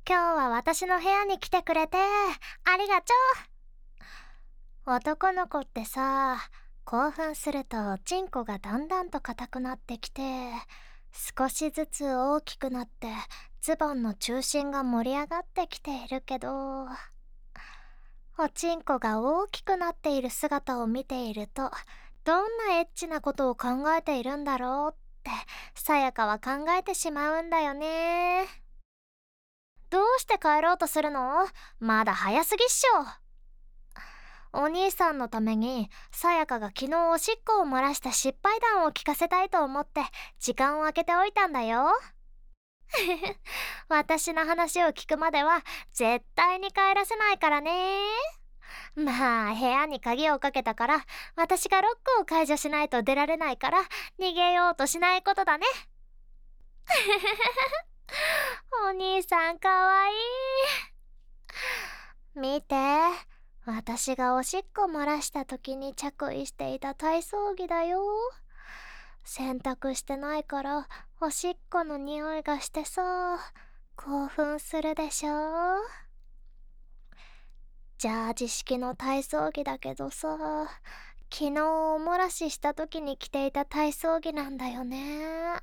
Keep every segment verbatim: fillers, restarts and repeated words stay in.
今日は私の部屋に来てくれてありがとう。男の子ってさ、興奮するとチンコがだんだんと硬くなってきて、少しずつ大きくなってズボンの中心が盛り上がってきているけど、おちんこが大きくなっている姿を見ていると、どんなエッチなことを考えているんだろうってさやかは考えてしまうんだよね。どうして帰ろうとするの？まだ早すぎっしょ。お兄さんのためにさやかが昨日おしっこを漏らした失敗談を聞かせたいと思って時間を空けておいたんだよ。私の話を聞くまでは絶対に帰らせないからね。まあ部屋に鍵をかけたから私がロックを解除しないと出られないから逃げようとしないことだね。お兄さんかわいい。見て、私がおしっこ漏らした時に着衣していた体操着だよ。洗濯してないからおしっこの匂いがしてさ、興奮するでしょ。ジャージ式の体操着だけどさ、昨日お漏らしした時に着ていた体操着なんだよね。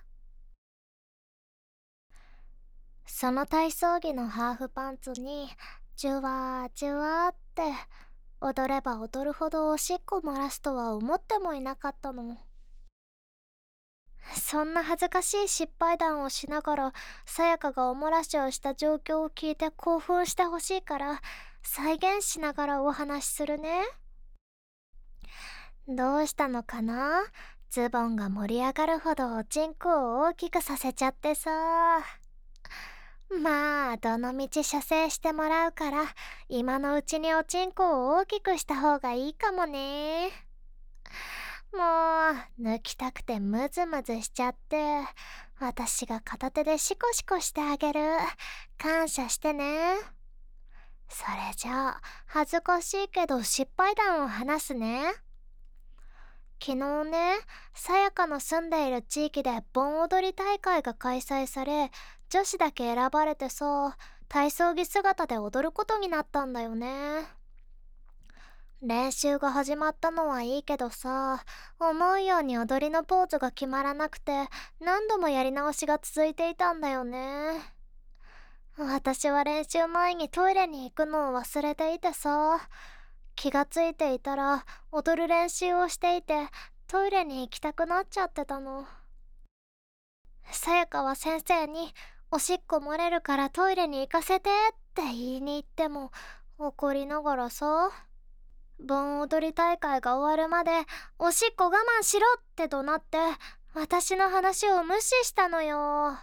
その体操着のハーフパンツにジュワージュワーって踊れば踊るほどおしっこ漏らすとは思ってもいなかったの。そんな恥ずかしい失敗談をしながらさやかがお漏らしをした状況を聞いて興奮してほしいから再現しながらお話しするね。どうしたのかな？ズボンが盛り上がるほどおちんこを大きくさせちゃってさ。まあどのみち射精してもらうから今のうちにおちんこを大きくした方がいいかもね。もう抜きたくてムズムズしちゃって、私が片手でシコシコしてあげる。感謝してね。それじゃあ恥ずかしいけど失敗談を話すね。昨日ね、さやかの住んでいる地域で盆踊り大会が開催され、女子だけ選ばれてさ、体操着姿で踊ることになったんだよね。練習が始まったのはいいけどさ、思うように踊りのポーズが決まらなくて何度もやり直しが続いていたんだよね。私は練習前にトイレに行くのを忘れていてさ、気がついていたら踊る練習をしていてトイレに行きたくなっちゃってたの。さやかは先生におしっこ漏れるからトイレに行かせてって言いに行っても怒りながらさ、盆踊り大会が終わるまでおしっこ我慢しろって怒鳴って私の話を無視したのよ。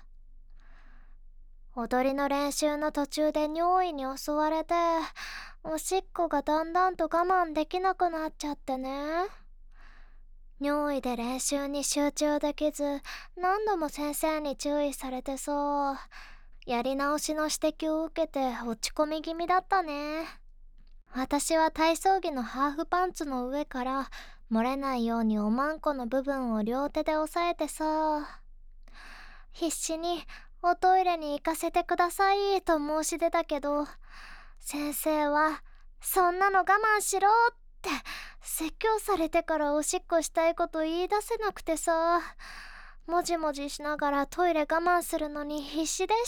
踊りの練習の途中で尿意に襲われておしっこがだんだんと我慢できなくなっちゃってね。尿意で練習に集中できず何度も先生に注意されてさ、やり直しの指摘を受けて落ち込み気味だったね。私は体操着のハーフパンツの上から漏れないようにおまんこの部分を両手で押さえてさ、必死におトイレに行かせてくださいと申し出たけど、先生はそんなの我慢しろって説教されてからおしっこしたいこと言い出せなくてさ、もじもじしながらトイレ我慢するのに必死でした。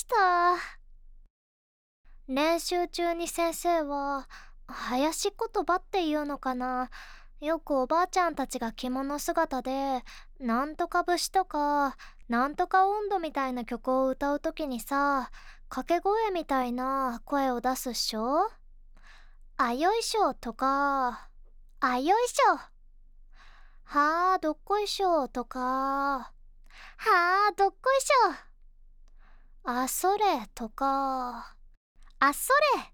練習中に先生は囃子言葉っていうのかな、よくおばあちゃんたちが着物姿でなんとか節とかなんとか温度みたいな曲を歌うときにさ、掛け声みたいな声を出すっしょ。あよいしょとか、あよいしょ、はあどっこいしょとか、はあどっこいしょ、あそれとか、あそれ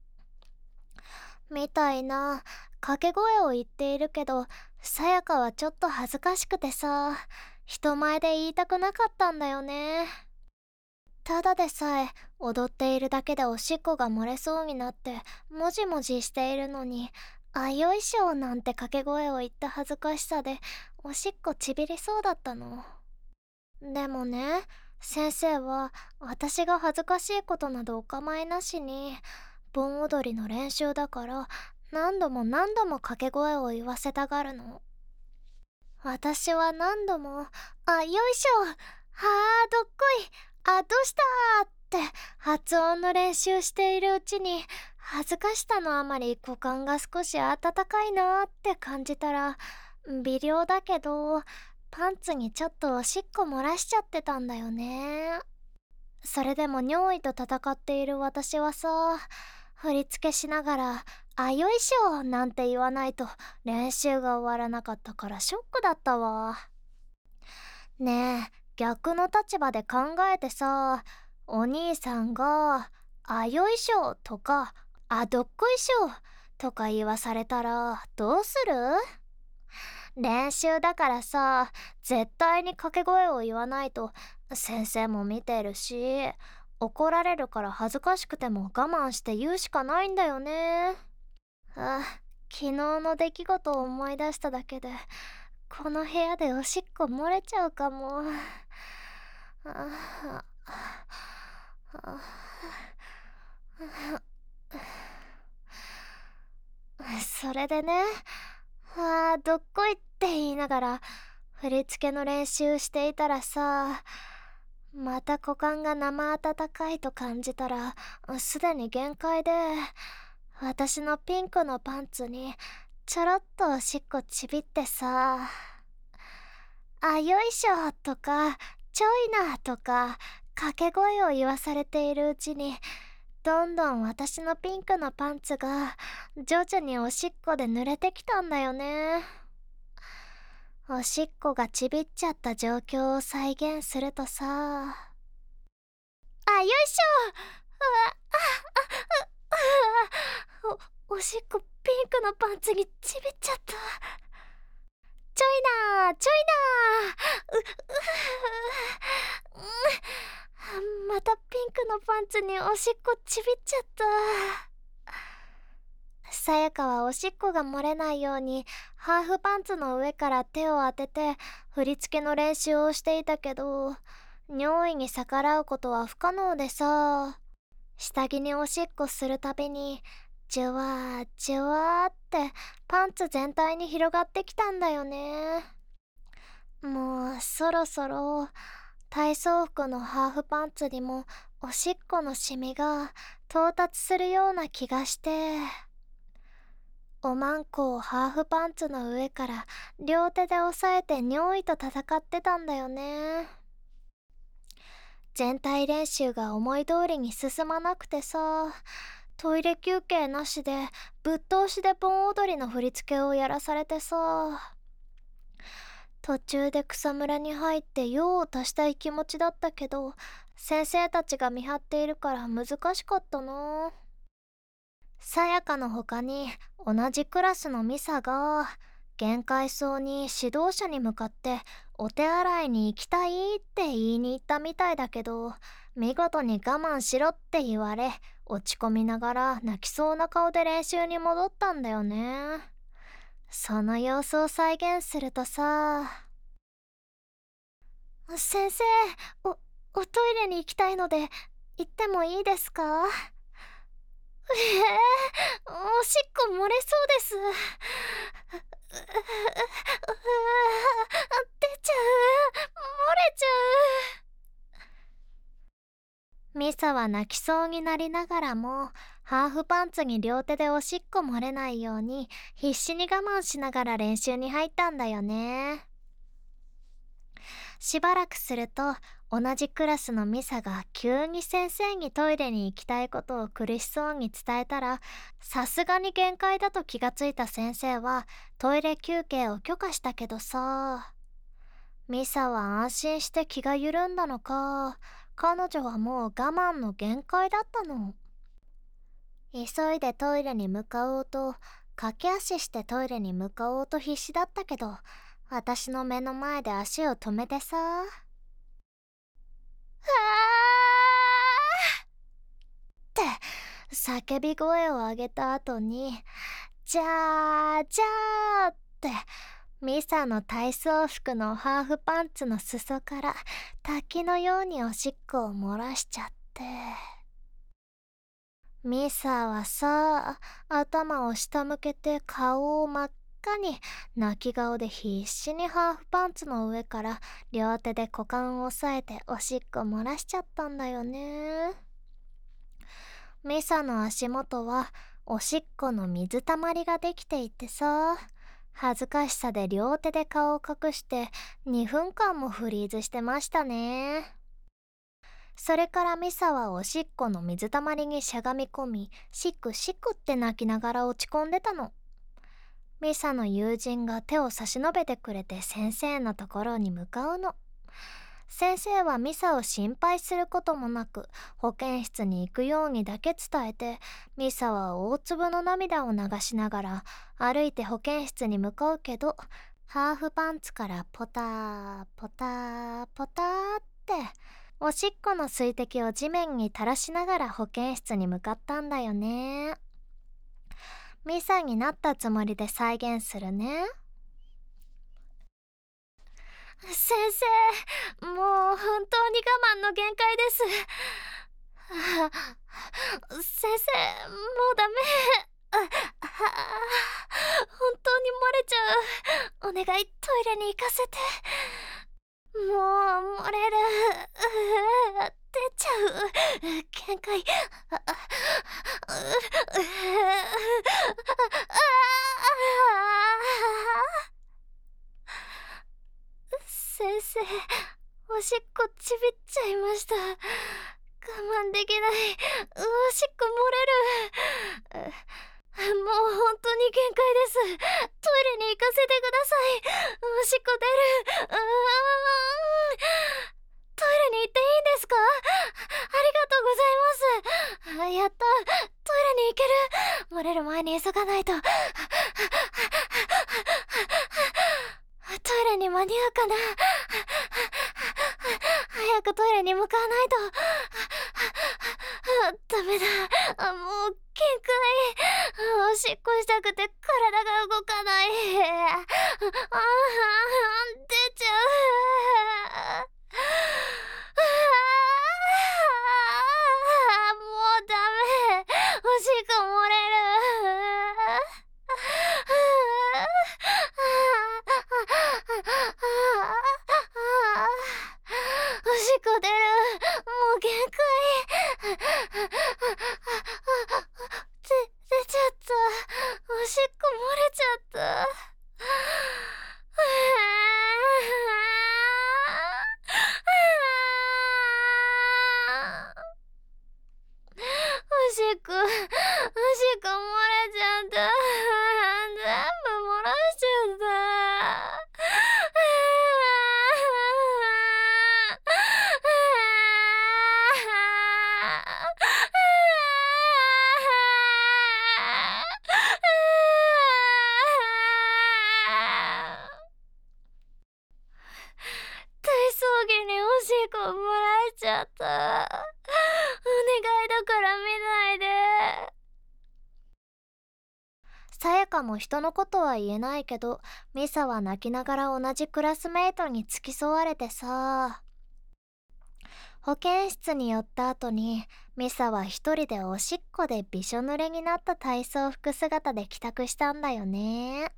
みたいな掛け声を言っているけど、さやかはちょっと恥ずかしくてさ、人前で言いたくなかったんだよね。ただでさえ踊っているだけでおしっこが漏れそうになってもじもじしているのに、あよいしょなんて掛け声を言った恥ずかしさでおしっこちびりそうだったの。でもね、 先生は私が恥ずかしいことなどお構いなしに、盆踊りの練習だから何度も何度も掛け声を言わせたがるの。私は何度も「あ、よいしょ、はあ、どっこい、あ、どうした」って発音の練習しているうちに、恥ずかしさのあまり股間が少し温かいなって感じたら、微量だけどパンツにちょっとおしっこ漏らしちゃってたんだよね。それでも尿意と戦っている私はさ、振り付けしながら「あ、よいしょ」なんて言わないと練習が終わらなかったからショックだったわ。ねえ、逆の立場で考えてさ、お兄さんが「あ、よいしょ」とか「あ、どっこいしょ」とか言わされたらどうする？練習だからさ、絶対に掛け声を言わないと先生も見てるし、怒られるから恥ずかしくても我慢して言うしかないんだよね。あ、昨日の出来事を思い出しただけでこの部屋でおしっこ漏れちゃうかも。ああそれでね、あーどっこいって言いながら振り付けの練習していたらさ、また股間が生温かいと感じたらすでに限界で、私のピンクのパンツにちょろっとおしっこちびってさ、あ、よいしょとかちょいなとか掛け声を言わされているうちに、どんどん私のピンクのパンツが徐々におしっこで濡れてきたんだよね。おしっこがちびっちゃった状況を再現するとさ、あ、よいしょ、あ、あ、あ、あ、お、おしっこピンクのパンツにちびっちゃった。ちょいなちょいなう、う、う、またピンクのパンツにおしっこちびっちゃった。さやかはおしっこが漏れないようにハーフパンツの上から手を当てて振り付けの練習をしていたけど、尿意に逆らうことは不可能でさ、下着におしっこするたびにジュワージュワーってパンツ全体に広がってきたんだよね。もうそろそろ体操服のハーフパンツにもおしっこのシミが到達するような気がして、おまんこをハーフパンツの上から両手で押さえて尿意と戦ってたんだよね。全体練習が思い通りに進まなくてさ、トイレ休憩なしでぶっ通しで盆踊りの振り付けをやらされてさ、途中で草むらに入って用を足したい気持ちだったけど、先生たちが見張っているから難しかったな。さやかの他に同じクラスのミサが限界そうに指導者に向かってお手洗いに行きたいって言いに行ったみたいだけど、見事に我慢しろって言われ落ち込みながら泣きそうな顔で練習に戻ったんだよね。その様子を再現するとさ、先生、お、おトイレに行きたいので行ってもいいですか？えー、おしっこ漏れそうです。出ちゃう、漏れちゃう。ミサは泣きそうになりながらもハーフパンツに両手でおしっこ漏れないように必死に我慢しながら練習に入ったんだよね。しばらくすると同じクラスのミサが急に先生にトイレに行きたいことを苦しそうに伝えたら、さすがに限界だと気がついた先生はトイレ休憩を許可したけどさ、ミサは安心して気が緩んだのか、彼女はもう我慢の限界だったの。急いでトイレに向かおうと、駆け足してトイレに向かおうと必死だったけど、私の目の前で足を止めてさ、あーって叫び声を上げた後に、じゃーじゃーってミサの体操服のハーフパンツの裾から滝のようにおしっこを漏らしちゃって、ミサはさ、頭を下向けて顔を真っ赤に泣き顔で必死にハーフパンツの上から両手で股間を押さえておしっこ漏らしちゃったんだよね。ミサの足元はおしっこの水たまりができていてさ、恥ずかしさで両手で顔を隠してにふんかんもフリーズしてましたね。それからミサはおしっこの水たまりにしゃがみ込み、シクシクって泣きながら落ち込んでたの。ミサの友人が手を差し伸べてくれて先生のところに向かうの。先生はミサを心配することもなく保健室に行くようにだけ伝えて、ミサは大粒の涙を流しながら歩いて保健室に向かうけど、ハーフパンツからポターポターポターっておしっこの水滴を地面に垂らしながら保健室に向かったんだよね。ミサになったつもりで再現するね。先生、もう本当に我慢の限界です。あ先生、もうダメ。ああ本当に漏れちゃう。お願い、トイレに行かせて。もう漏れる。出ちゃう。限界。ああ先生、おしっこちびっちゃいました。我慢できない。おしっこ漏れる。もう本当に限界です。トイレに行かせてください。おしっこ出る。うーん。トイレに行っていいんですか？ありがとうございます。やった。トイレに行ける。漏れる前に急がないと。トイレに間に合うかな。早くトイレに向かわないと。ダメだ。もう限界。おしっこしたくて体が動かない。ああ出ちゃう。もうダメ。おしっこ漏れる。おしっこ出る。もう限界。で、出ちゃった。おしっこ漏れちゃった。おしっこ、おしっこ漏れちゃった。全部漏らしちゃった。体操着におしっこ漏らしちゃった。お願いだから見ないで。さやかも人のことは言えないけど、ミサは泣きながら同じクラスメートに付き添われてさ、保健室に寄った後にミサは一人でおしっこでびしょ濡れになった体操服姿で帰宅したんだよね。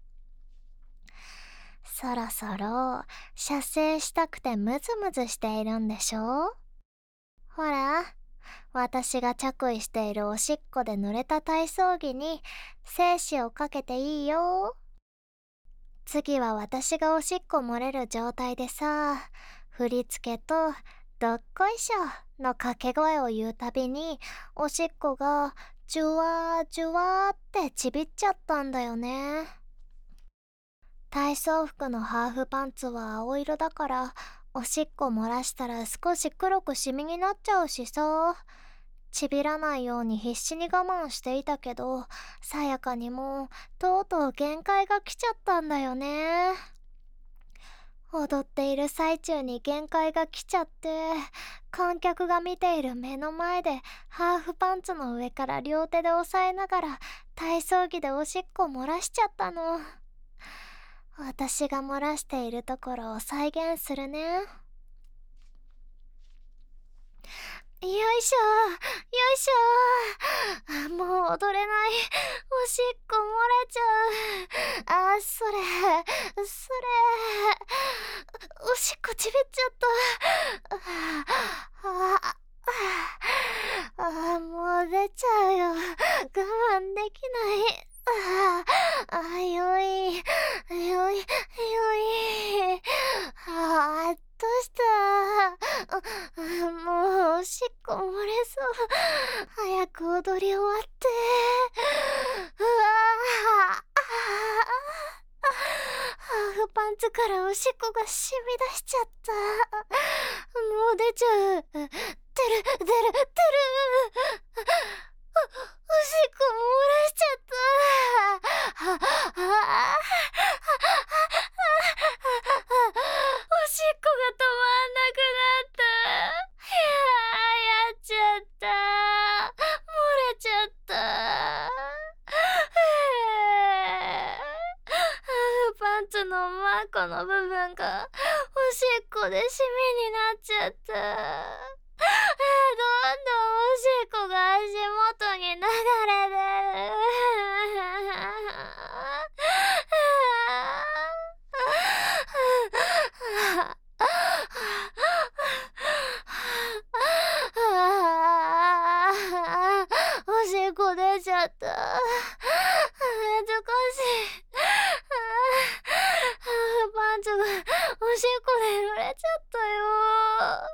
そろそろ射精したくてムズムズしているんでしょ？ほら、私が着衣しているおしっこで濡れた体操着に精子をかけていいよ。次は私がおしっこ漏れる状態でさ、振り付けとどっこいしょの掛け声を言うたびにおしっこがジュワージュワーってちびっちゃったんだよね。体操服のハーフパンツは青色だからおしっこ漏らしたら少し黒くシミになっちゃうしさ、ちびらないように必死に我慢していたけど、さやかにもとうとう限界が来ちゃったんだよね。踊っている最中に限界が来ちゃって、観客が見ている目の前でハーフパンツの上から両手で押さえながら体操着でおしっこ漏らしちゃったの。 私が漏らしているところを再現するね。よいしょよいしょ。あ、もう踊れない。おしっこ漏れちゃう。あ、それそれおしっこちびっちゃった。ああああ、もう出ちゃうよ。我慢できない。ああ、よいよいよい。ああ、どうした。あ、もうおしっこ漏れそう。早く踊り終わって。うわあ、ハーフパンツからおしっこが染み出しちゃった。もう出ちゃう。出る出る出る。お、おしっこ漏らしちゃった。あああおしっこが止まんなくなった。いやー、やっちゃった。漏れちゃった。ハーフパンツのマークの部分がおしっこでシミになっちゃった。どんどんおしっこが足元に流れてる。おしっこ出ちゃった。恥ずかしい。パンツがおしっこで濡れちゃったよ。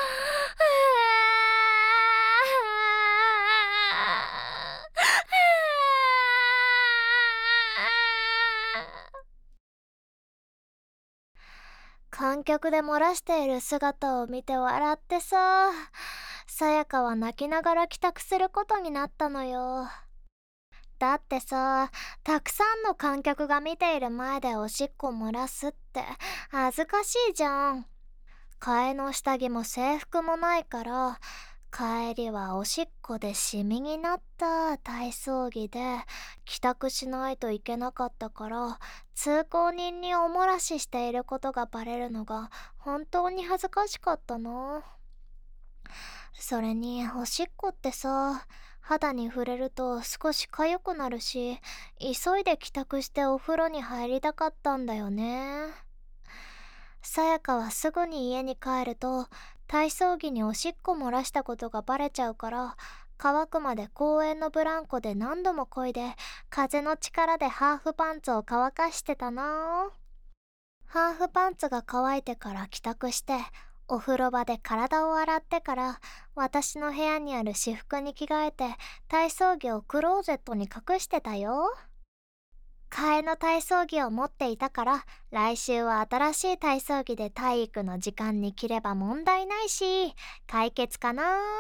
観客で漏らしている姿を見て笑ってさ、さやかは泣きながら帰宅することになったのよ。だってさ、たくさんの観客が見ている前でおしっこ漏らすって恥ずかしいじゃん。替えの下着も制服もないから、帰りはおしっこでシミになった体操着で帰宅しないといけなかったから、通行人にお漏らししていることがバレるのが本当に恥ずかしかったな。それにおしっこってさ、肌に触れると少し痒くなるし、急いで帰宅してお風呂に入りたかったんだよね。さやかはすぐに家に帰ると体操着におしっこ漏らしたことがバレちゃうから、乾くまで公園のブランコで何度も漕いで風の力でハーフパンツを乾かしてたな。ハーフパンツが乾いてから帰宅して、お風呂場で体を洗ってから私の部屋にある私服に着替えて体操着をクローゼットに隠してたよ。替えの体操着を持っていたから、来週は新しい体操着で体育の時間に着れば問題ないし解決かな。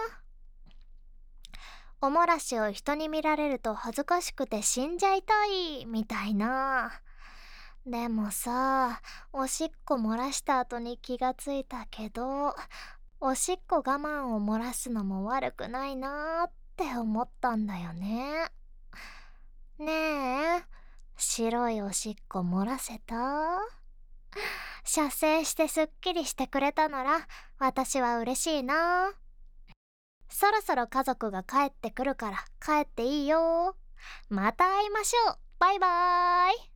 おもらしを人に見られると恥ずかしくて死んじゃいたいみたいな。でもさ、おしっこ漏らした後に気がついたけど、おしっこ我慢を漏らすのも悪くないなーって思ったんだよね。ねえ、白いおしっこ漏らせた？射精してすっきりしてくれたなら私は嬉しいな。そろそろ家族が帰ってくるから帰っていいよ。また会いましょう。バイバーイ。